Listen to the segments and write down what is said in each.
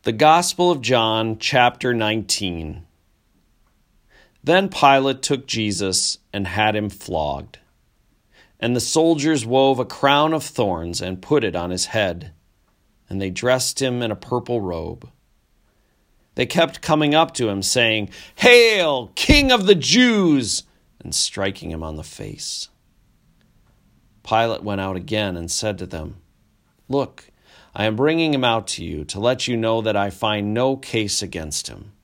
The Gospel of John, chapter 19. Then Pilate took Jesus and had him flogged. And the soldiers wove a crown of thorns and put it on his head, and they dressed him in a purple robe. They kept coming up to him, saying, "Hail, King of the Jews!" and striking him on the face. Pilate went out again and said to them, "Look, I am bringing him out to you to let you know that I find no case against him."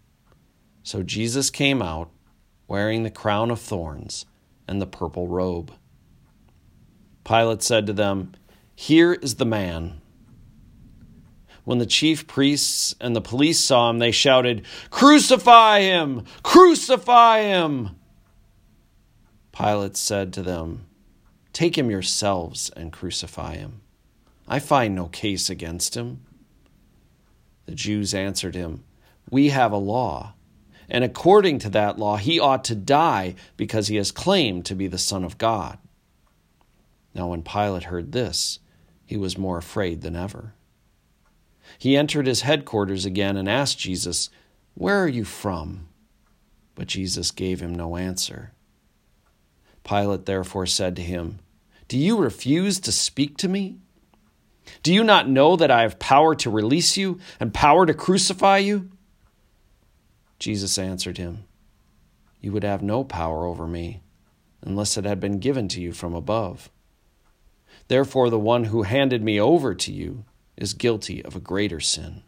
So Jesus came out, wearing the crown of thorns and the purple robe. Pilate said to them, "Here is the man." When the chief priests and the police saw him, they shouted, "Crucify him! Crucify him!" Pilate said to them, "Take him yourselves and crucify him. I find no case against him." The Jews answered him, "We have a law, and according to that law he ought to die because he has claimed to be the Son of God." Now when Pilate heard this, he was more afraid than ever. He entered his headquarters again and asked Jesus, "Where are you from?" But Jesus gave him no answer. Pilate therefore said to him, "Do you refuse to speak to me? Do you not know that I have power to release you and power to crucify you?" Jesus answered him, "You would have no power over me unless it had been given to you from above. Therefore, the one who handed me over to you is guilty of a greater sin."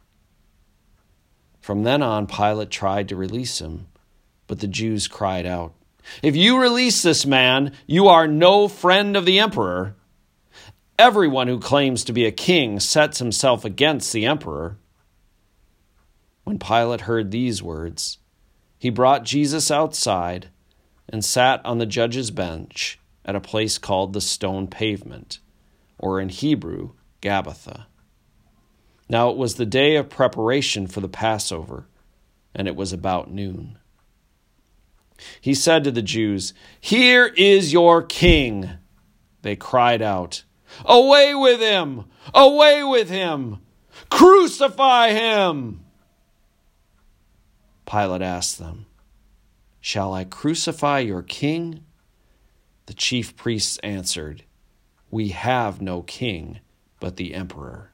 From then on, Pilate tried to release him, but the Jews cried out, "If you release this man, you are no friend of the emperor. Everyone who claims to be a king sets himself against the emperor." When Pilate heard these words, he brought Jesus outside and sat on the judge's bench at a place called the Stone Pavement, or in Hebrew, Gabbatha. Now it was the day of preparation for the Passover, and it was about noon. He said to the Jews, "Here is your king." They cried out, "Away with him! Away with him! Crucify him!" Pilate asked them, "Shall I crucify your king?" The chief priests answered, "We have no king but the emperor."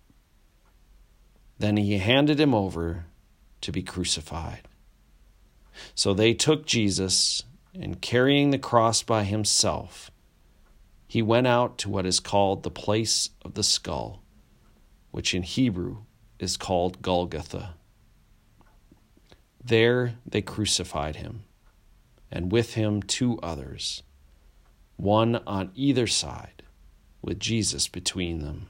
Then he handed him over to be crucified. So they took Jesus, and carrying the cross by himself, he went out to what is called the place of the skull, which in Hebrew is called Golgotha. There they crucified him, and with him 2 others, one on either side, with Jesus between them.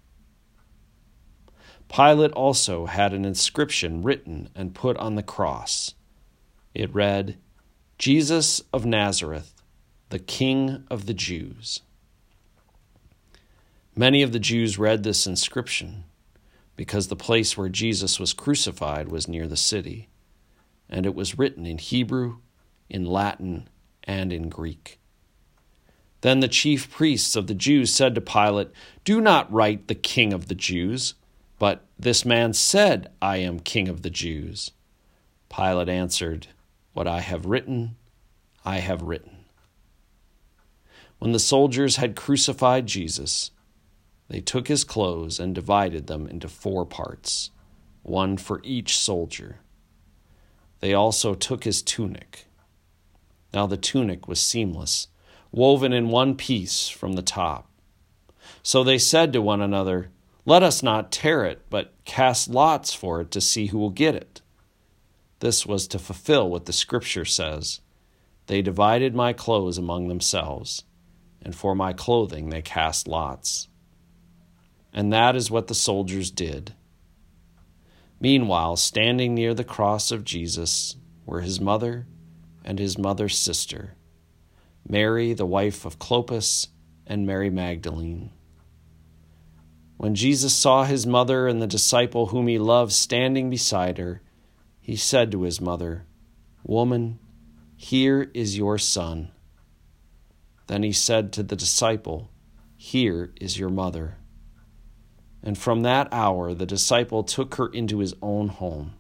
Pilate also had an inscription written and put on the cross. It read, "Jesus of Nazareth, the King of the Jews." Many of the Jews read this inscription because the place where Jesus was crucified was near the city, and it was written in Hebrew, in Latin, and in Greek. Then the chief priests of the Jews said to Pilate, "Do not write the King of the Jews, but this man said, 'I am King of the Jews.'" Pilate answered, "What I have written, I have written." When the soldiers had crucified Jesus, they took his clothes and divided them into 4 parts, one for each soldier. They also took his tunic. Now the tunic was seamless, woven in one piece from the top. So they said to one another, "Let us not tear it, but cast lots for it to see who will get it." This was to fulfill what the scripture says, "They divided my clothes among themselves, and for my clothing they cast lots." And that is what the soldiers did. Meanwhile, standing near the cross of Jesus were his mother and his mother's sister, Mary, the wife of Clopas, and Mary Magdalene. When Jesus saw his mother and the disciple whom he loved standing beside her, he said to his mother, "Woman, here is your son." Then he said to the disciple, "Here is your mother." And from that hour the disciple took her into his own home.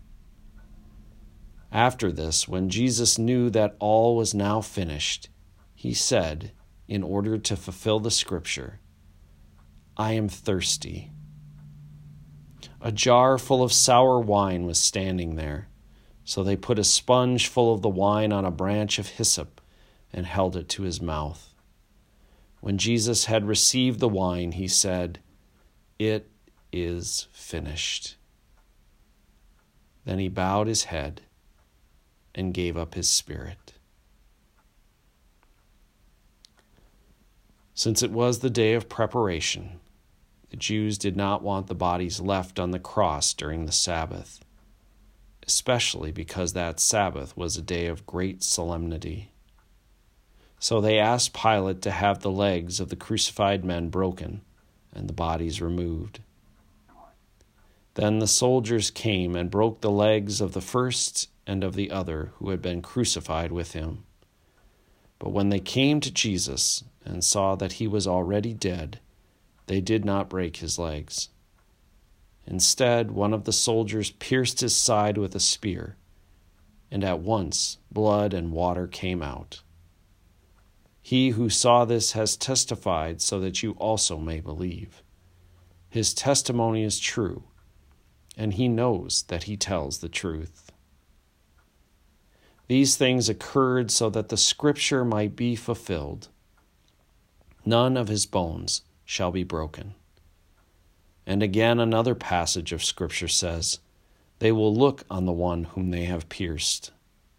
After this, when Jesus knew that all was now finished, he said, in order to fulfill the scripture, "I am thirsty." A jar full of sour wine was standing there, so they put a sponge full of the wine on a branch of hyssop and held it to his mouth. When Jesus had received the wine, he said, "It is finished." Then he bowed his head and gave up his spirit. Since it was the day of preparation, the Jews did not want the bodies left on the cross during the Sabbath, especially because that Sabbath was a day of great solemnity. So they asked Pilate to have the legs of the crucified men broken and the bodies removed. Then the soldiers came and broke the legs of the first and of the other who had been crucified with him. But when they came to Jesus and saw that he was already dead, they did not break his legs. Instead, one of the soldiers pierced his side with a spear, and at once blood and water came out. He who saw this has testified so that you also may believe. His testimony is true, and he knows that he tells the truth. These things occurred so that the scripture might be fulfilled. None of his bones shall be broken. And again, another passage of scripture says, "They will look on the one whom they have pierced."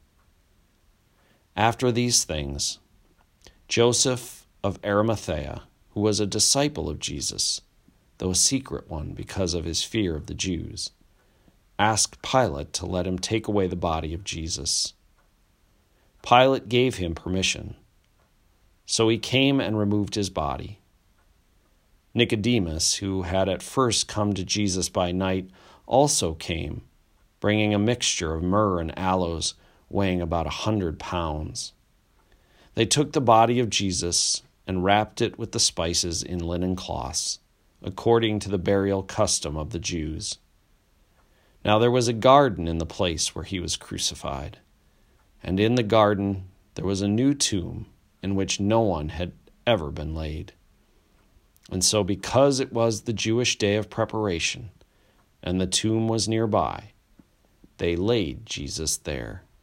After these things, Joseph of Arimathea, who was a disciple of Jesus, though a secret one because of his fear of the Jews, asked Pilate to let him take away the body of Jesus. Pilate gave him permission, so he came and removed his body. Nicodemus, who had at first come to Jesus by night, also came, bringing a mixture of myrrh and aloes weighing about 100 pounds. They took the body of Jesus and wrapped it with the spices in linen cloths, according to the burial custom of the Jews. Now there was a garden in the place where he was crucified, and in the garden there was a new tomb in which no one had ever been laid. And so because it was the Jewish day of preparation, and the tomb was nearby, they laid Jesus there.